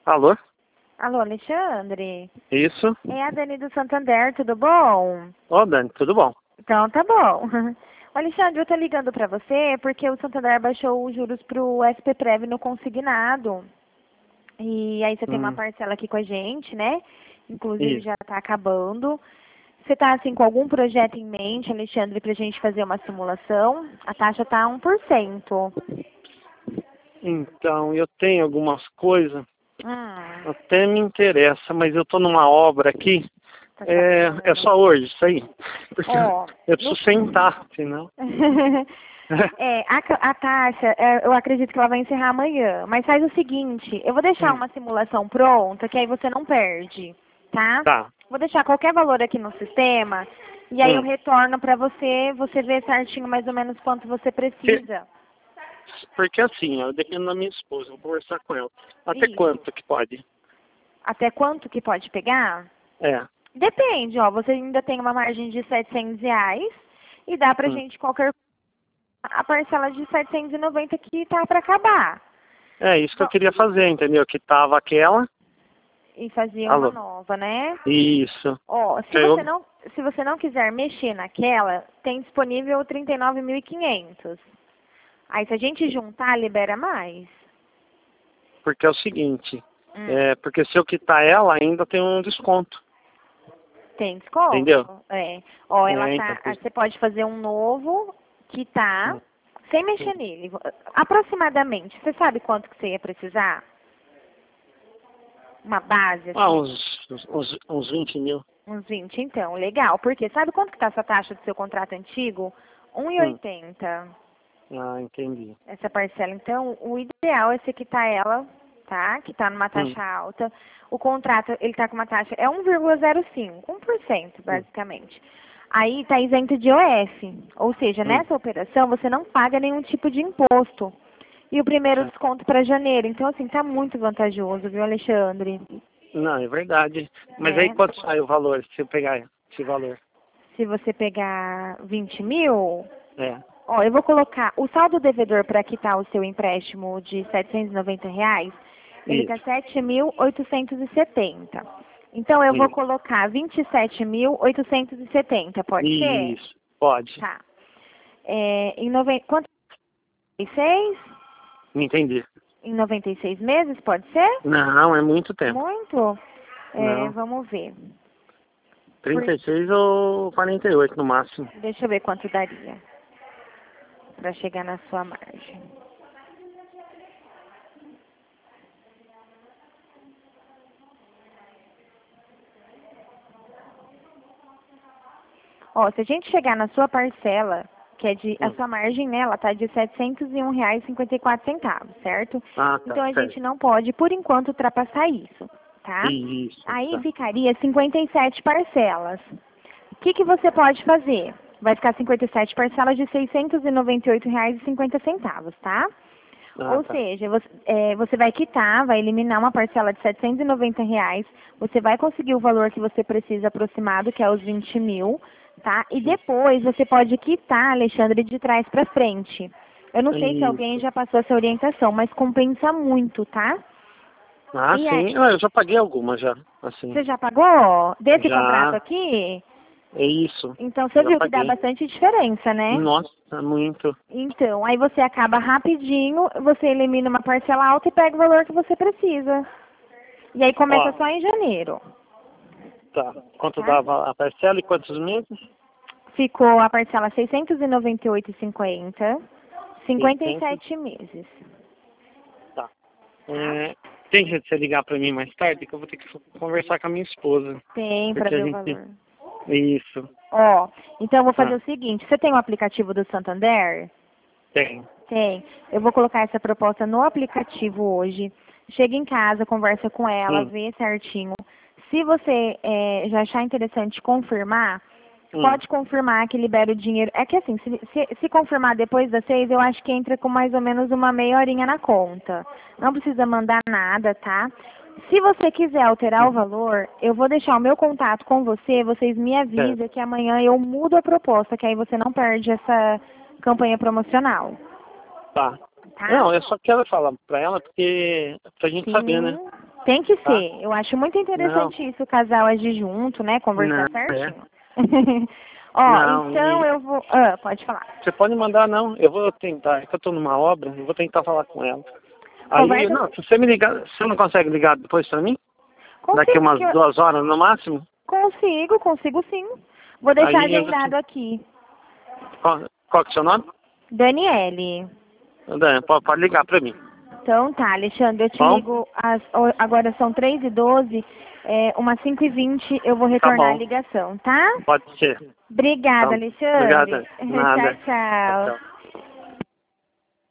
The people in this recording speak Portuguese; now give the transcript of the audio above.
Alô? Alô, Alexandre? Isso? É a Dani do Santander, tudo bom? Ô, Dani, tudo bom? Então tá bom. Alexandre, eu tô ligando pra você porque o Santander baixou os juros pro SPPrev no consignado. E aí você tem uma parcela aqui com a gente, né? Inclusive Isso. já tá acabando. Você tá assim com algum projeto em mente, Alexandre, pra gente fazer uma simulação? A taxa tá 1%. Então, eu tenho algumas coisas, Hum, até me interessa, mas eu tô numa obra aqui. tá É trabalhando. só hoje, isso aí. Porque Ó, eu preciso sentar, senão. A taxa, eu acredito que ela vai encerrar amanhã. Mas faz o seguinte, eu vou deixar uma simulação pronta, que aí você não perde, tá? Tá. Vou deixar qualquer valor aqui no sistema, e aí eu retorno pra você, você ver certinho mais ou menos quanto você precisa. Porque assim, eu dependo da minha esposa, vou conversar com ela. Até Isso. quanto que pode? Até quanto que pode pegar? É. Depende, ó, você ainda tem uma margem de R$ 700 e dá pra gente qualquer a parcela de 790 que tá pra acabar. É isso que eu queria fazer, entendeu? Que tava aquela. E fazer uma Alô? nova, né? Isso. Ó, se você não quiser mexer naquela, tem disponível 39.500. Aí se a gente juntar, libera mais. Porque é o seguinte, porque se eu quitar ela, ainda tem um desconto. Tem desconto? Entendeu? É. Ó, ela Então, tá. Você pode fazer um novo que tá sem mexer nele. Aproximadamente. Você sabe quanto que você ia precisar? Uma base, assim? uns 20 mil. Uns 20, então, legal. Porque sabe quanto que tá essa taxa do seu contrato antigo? 1,80. Ah, entendi. Essa parcela. Então, o ideal é você quitar ela, tá? Que tá numa taxa alta. O contrato, ele tá com uma taxa, é 1,05, 1%, basicamente. Aí tá isento de IOF. Ou seja, nessa operação você não paga nenhum tipo de imposto. E o primeiro desconto para janeiro. Então, assim, tá muito vantajoso, viu, Alexandre? Não, é verdade. Mas aí É. quanto sai o valor, se eu pegar esse valor? Se você pegar 20 mil, É. ó, eu vou colocar o saldo devedor para quitar o seu empréstimo de R$ 790, ele está Isso. 7.870. Então, eu vou Isso. colocar 27.870, pode ser? Isso. Pode. Tá. Quanto? 96? Não entendi. Em 96 meses, pode ser? Não, é muito tempo. Muito? Não. Vamos ver. 36 ou 48 no máximo. Deixa eu ver quanto daria para chegar na sua margem. Ó, se a gente chegar na sua parcela, que é a sua margem, né, ela tá de R$ 701,54, certo? Ah, tá. Então a Certo. gente não pode, por enquanto, ultrapassar isso, tá? Isso. Aí Tá. ficaria 57 parcelas. O que você pode fazer? Vai ficar 57 parcelas de R$ 698,50, tá? Ah, Ou tá. seja, você vai quitar, vai eliminar uma parcela de R$ 790, você vai conseguir o valor que você precisa aproximado, que é os 20 mil, tá? E depois você pode quitar, Alexandre, de trás para frente. Eu não sei se alguém Isso. já passou essa orientação, mas compensa muito, tá? Ah, E aí, sim. Ah, eu já paguei algumas já, assim. você já pagou desse contrato Já. aqui? É isso. Então você Já viu que dá paguei. bastante diferença, né? Nossa, muito. Então, aí você acaba rapidinho, você elimina uma parcela alta e pega o valor que você precisa. E aí começa Ó, só em janeiro. tá. Quanto Tá? dava a parcela e quantos meses? Ficou a parcela 698,50, 600. 57 meses. Tá. Tá? Tem jeito de você ligar pra mim mais tarde, que eu vou ter que conversar com a minha esposa. Tem para Porque a ver o gente... valor. Isso. Ó, então eu vou fazer Tá. o seguinte, você tem o aplicativo do Santander? Tem. Tem. Eu vou colocar essa proposta no aplicativo hoje. Chega em casa, conversa com ela, vê certinho. Se você já achar interessante confirmar, pode confirmar que libera o dinheiro. É que assim, se confirmar depois das 6, eu acho que entra com mais ou menos uma meia horinha na conta. Não precisa mandar nada, tá? Se você quiser alterar o valor, eu vou deixar o meu contato com você, vocês me avisam que amanhã eu mudo a proposta, que aí você não perde essa campanha promocional. Tá. Tá? Não, eu só quero falar pra ela porque... Pra gente saber, né? Tem que Tá? ser. Eu acho muito interessante isso, o casal agir junto, né? Conversar certinho. Ó, Não, então eu vou... pode falar. Você pode mandar, não. Eu vou tentar. É que eu tô numa obra, eu vou tentar falar com ela. Aí, Conversa... não, se você me ligar, você não consegue ligar depois pra mim? Daqui umas 2 horas no máximo? Consigo sim. Vou deixar Aí agendado aqui. Qual que é o seu nome? Daniele. Pode ligar pra mim. Então tá, Alexandre, eu te ligo, agora são 3h12, umas 5h20 eu vou retornar a ligação, tá? Pode ser. Obrigada, Tá. Alexandre. Obrigada. Nada. Tchau, tchau. Tchau.